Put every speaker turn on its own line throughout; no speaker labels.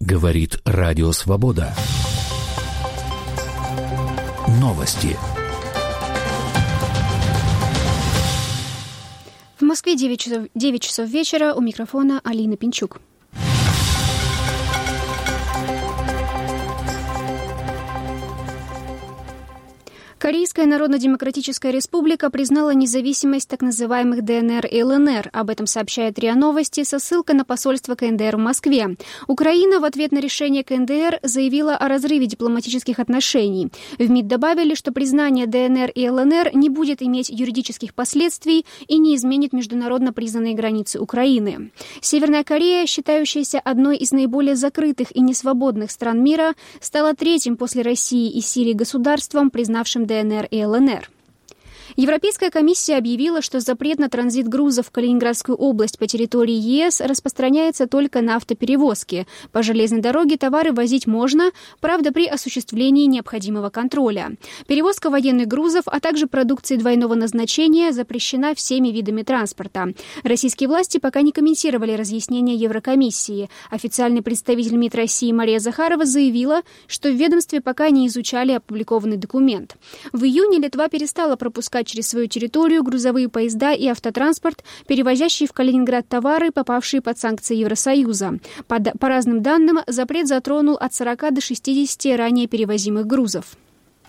Говорит Радио Свобода. Новости.
В Москве 9 часов вечера. У микрофона Алина Пинчук. Корейская Народно-Демократическая Республика признала независимость так называемых ДНР и ЛНР. Об этом сообщает РИА Новости со ссылкой на посольство КНДР в Москве. Украина в ответ на решение КНДР заявила о разрыве дипломатических отношений. В МИД добавили, что признание ДНР и ЛНР не будет иметь юридических последствий и не изменит международно признанные границы Украины. Северная Корея, считающаяся одной из наиболее закрытых и несвободных стран мира, стала третьим после России и Сирии государством, признавшим ДНР и ЛНР. Европейская комиссия объявила, что запрет на транзит грузов в Калининградскую область по территории ЕС распространяется только на автоперевозки. По железной дороге товары возить можно, правда, при осуществлении необходимого контроля. Перевозка военных грузов, а также продукции двойного назначения запрещена всеми видами транспорта. Российские власти пока не комментировали разъяснения Еврокомиссии. Официальный представитель МИД России Мария Захарова заявила, что в ведомстве пока не изучали опубликованный документ. В июне Литва перестала пропускать через свою территорию грузовые поезда и автотранспорт, перевозящие в Калининград товары, попавшие под санкции Евросоюза. По разным данным, запрет затронул от 40 до 60 ранее перевозимых грузов.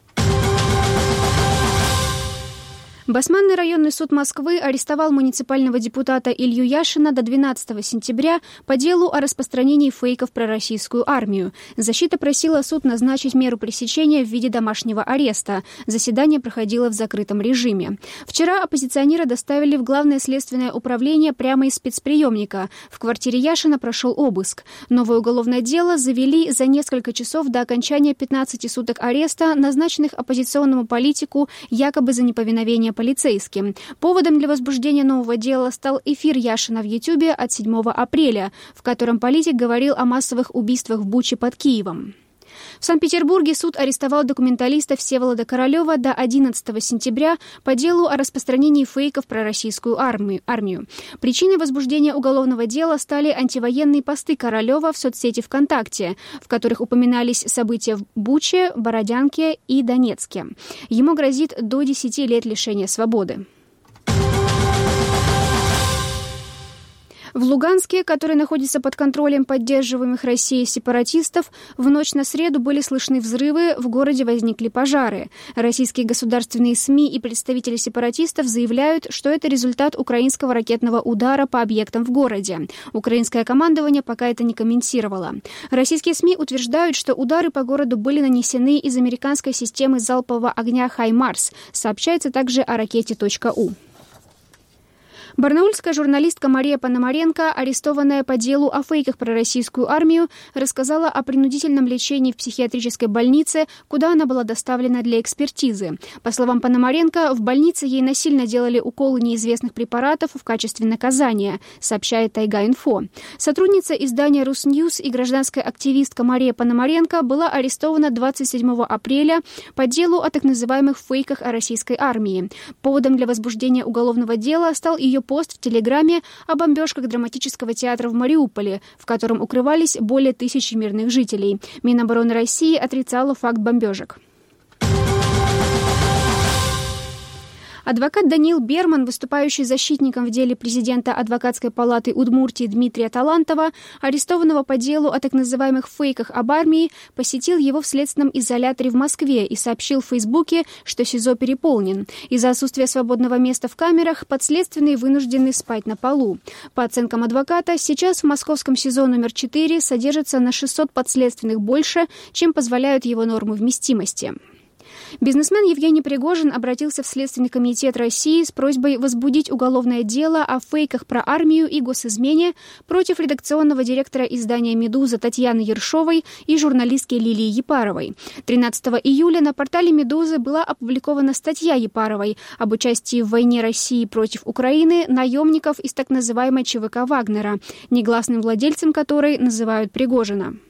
Басманный районный суд Москвы арестовал муниципального депутата Илью Яшина до 12 сентября по делу о распространении фейков про российскую армию. Защита просила суд назначить меру пресечения в виде домашнего ареста. Заседание проходило в закрытом режиме. Вчера оппозиционера доставили в Главное следственное управление прямо из спецприемника. В квартире Яшина прошел обыск. Новое уголовное дело завели за несколько часов до окончания 15 суток ареста, назначенных оппозиционному политику якобы за неповиновение полицейским. Поводом для возбуждения нового дела стал эфир Яшина в Ютьюбе от 7 апреля, в котором политик говорил о массовых убийствах в Буче под Киевом. В Санкт-Петербурге суд арестовал документалиста Всеволода Королева до 11 сентября по делу о распространении фейков про российскую армию. Причиной возбуждения уголовного дела стали антивоенные посты Королева в соцсети ВКонтакте, в которых упоминались события в Буче, Бородянке и Донецке. Ему грозит до 10 лет лишения свободы. В Луганске, который находится под контролем поддерживаемых Россией сепаратистов, в ночь на среду были слышны взрывы, в городе возникли пожары. Российские государственные СМИ и представители сепаратистов заявляют, что это результат украинского ракетного удара по объектам в городе. Украинское командование пока это не комментировало. Российские СМИ утверждают, что удары по городу были нанесены из американской системы залпового огня «Хаймарс». Сообщается также о ракете .У. Барнаульская журналистка Мария Пономаренко, арестованная по делу о фейках про российскую армию, рассказала о принудительном лечении в психиатрической больнице, куда она была доставлена для экспертизы. По словам Пономаренко, в больнице ей насильно делали уколы неизвестных препаратов в качестве наказания, сообщает Тайга-Инфо. Сотрудница издания «Русньюз» и гражданская активистка Мария Пономаренко была арестована 27 апреля по делу о так называемых фейках о российской армии. Поводом для возбуждения уголовного дела стал ее пост в Телеграме о бомбежках драматического театра в Мариуполе, в котором укрывались более 1000 мирных жителей. Минобороны России отрицала факт бомбежек. Адвокат Даниил Берман, выступающий защитником в деле президента Адвокатской палаты Удмуртии Дмитрия Талантова, арестованного по делу о так называемых фейках об армии, посетил его в следственном изоляторе в Москве и сообщил в Фейсбуке, что СИЗО переполнен. Из-за отсутствия свободного места в камерах подследственные вынуждены спать на полу. По оценкам адвоката, сейчас в московском СИЗО номер 4 содержится на 600 подследственных больше, чем позволяют его нормы вместимости. Бизнесмен Евгений Пригожин обратился в Следственный комитет России с просьбой возбудить уголовное дело о фейках про армию и госизмене против редакционного директора издания «Медуза» Татьяны Ершовой и журналистки Лилии Епаровой. 13 июля на портале «Медузы» была опубликована статья Епаровой об участии в войне России против Украины наемников из так называемой ЧВК «Вагнера», негласным владельцем которой называют Пригожина.